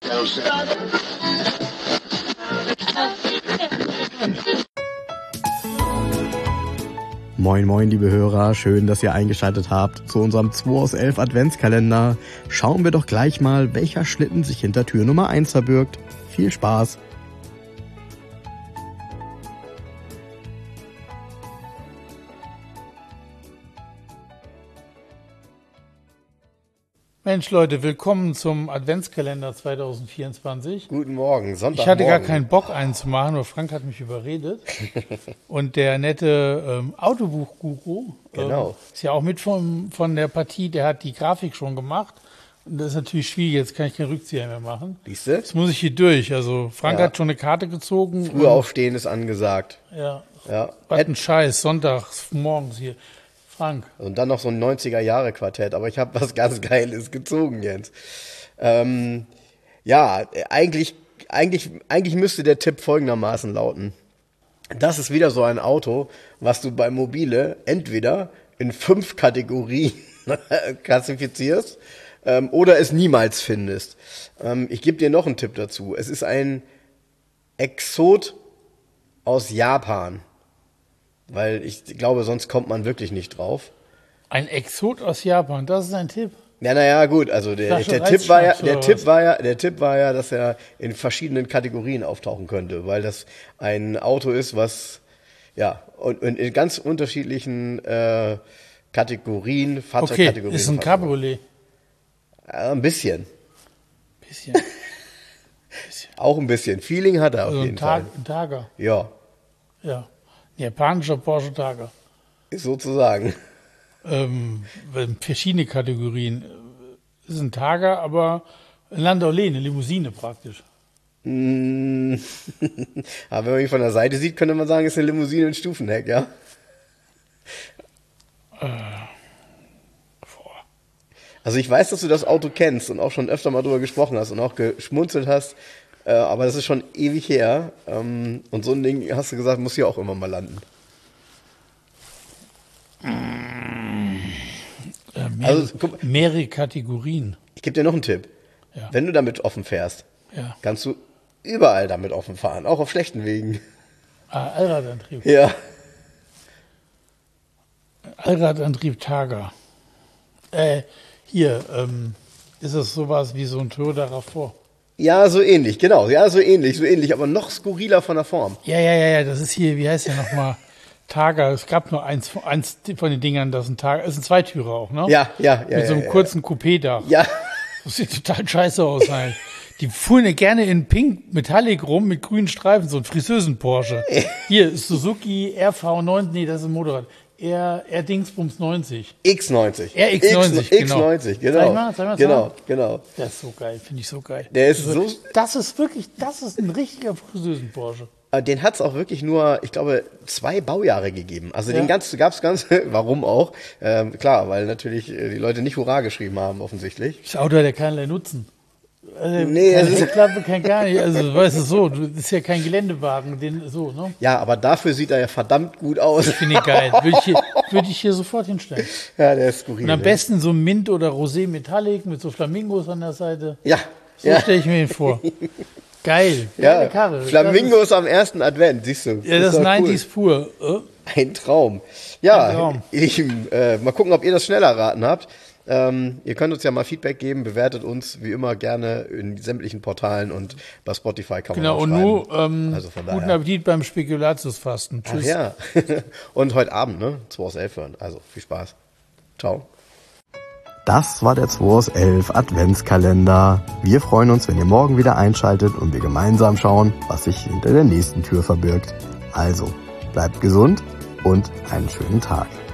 Moin moin liebe Hörer, schön, dass ihr eingeschaltet habt zu unserem 2 aus 11 Adventskalender. Schauen wir doch gleich mal, welcher Schlitten sich hinter Tür Nummer 1 verbirgt. Viel Spaß! Mensch Leute, willkommen zum Adventskalender 2024. Guten Morgen, Sonntagmorgen. Ich hatte gar keinen Bock einen zu machen, nur Frank hat mich überredet. Und der nette Autobuch-Guru Genau. ist ja auch mit von der Partie, der hat die Grafik schon gemacht. Und das ist natürlich schwierig, jetzt kann ich keinen Rückzieher mehr machen. Siehste? Jetzt muss ich hier durch. Also Frank hat schon eine Karte gezogen. Früh aufstehen ist angesagt. Ja, Ja. was ein Scheiß, sonntags morgens hier. Frank. Und dann noch so ein 90er-Jahre-Quartett, aber ich habe was ganz Geiles gezogen, Jens. Eigentlich müsste der Tipp folgendermaßen lauten. Das ist wieder so ein Auto, was du bei Mobile entweder in 5 Kategorien klassifizierst oder es niemals findest. Ich gebe dir noch einen Tipp dazu. Es ist ein Exot aus Japan. Weil ich glaube, sonst kommt man wirklich nicht drauf. Ein Exot aus Japan, das ist ein Tipp. Ja, naja, gut, also der Tipp war ja, dass er in verschiedenen Kategorien auftauchen könnte, weil das ein Auto ist, was und in ganz unterschiedlichen Kategorien, Fahrzeugkategorien. Okay, ist ein Cabriolet. Ein bisschen. Auch ein bisschen. Feeling hat er auf jeden Fall. Ein Targa. Ja. Ja. Japanischer Porsche Targa. Sozusagen. Verschiedene Kategorien. Ist ein Targa, aber ein Landaulet, eine Limousine praktisch. Aber wenn man ihn von der Seite sieht, könnte man sagen, es ist eine Limousine mit Stufenheck, ja? Also ich weiß, dass du das Auto kennst und auch schon öfter mal drüber gesprochen hast und auch geschmunzelt hast, aber das ist schon ewig her. Und so ein Ding, hast du gesagt, muss hier auch immer mal landen. Mehrere Kategorien. Ich gebe dir noch einen Tipp. Ja. Wenn du damit offen fährst, kannst du überall damit offen fahren, auch auf schlechten Wegen. Allradantrieb. Ja. Allradantrieb Targa. Ist es sowas wie so ein Toyota RAV4? Ja, so ähnlich, genau. Ja, so ähnlich, aber noch skurriler von der Form. Ja, das ist hier, wie heißt der nochmal? Targa. Es gab nur eins von den Dingern, das ist ein Targa. Das ist ein Zweitürer auch, ne? Ja. Mit so einem kurzen Coupé-Dach. Ja. Das sieht total scheiße aus halt. Die fuhren ja gerne in Pink Metallic rum mit grünen Streifen, so ein Friseusen-Porsche. Hier, Suzuki RV9, nee, das ist ein Motorrad. R-Dingsbums 90. X90. RX90, genau. X90, genau. Zeig mal. Genau. Das ist so geil, finde ich so geil. Der ist so. Das ist ein richtiger Friseusen-Porsche. Den hat es auch wirklich nur, ich glaube, 2 Baujahre gegeben. Also den gab's ganz, warum auch? Klar, weil natürlich die Leute nicht Hurra geschrieben haben, offensichtlich. Das Auto hat ja keinerlei Nutzen. Nee, keine Heckklappe, kein gar nicht. Also, weißt du, so, das ist ja kein Geländewagen, ne? Ja, aber dafür sieht er ja verdammt gut aus. Ich finde ihn geil. Würde ich hier sofort hinstellen. Ja, der ist skurril. Und am besten so Mint oder Rosé Metallic mit so Flamingos an der Seite. Ja. So stelle ich mir ihn vor. Geil. Ja, Karre. Flamingos am ersten Advent, siehst du. Ja, das ist 90s pur. Ein Traum. Ja, ihr Lieben, mal gucken, ob ihr das schneller erraten habt. Ihr könnt uns ja mal Feedback geben, bewertet uns wie immer gerne in sämtlichen Portalen und bei Spotify kann man auch schreiben. Genau, und also von daher. guten Appetit beim Spekulatiusfasten. Tschüss. Ach ja, und heute Abend, 2 aus 11 hören. Also viel Spaß. Ciao. Das war der 2 aus 11 Adventskalender. Wir freuen uns, wenn ihr morgen wieder einschaltet und wir gemeinsam schauen, was sich hinter der nächsten Tür verbirgt. Also, bleibt gesund und einen schönen Tag.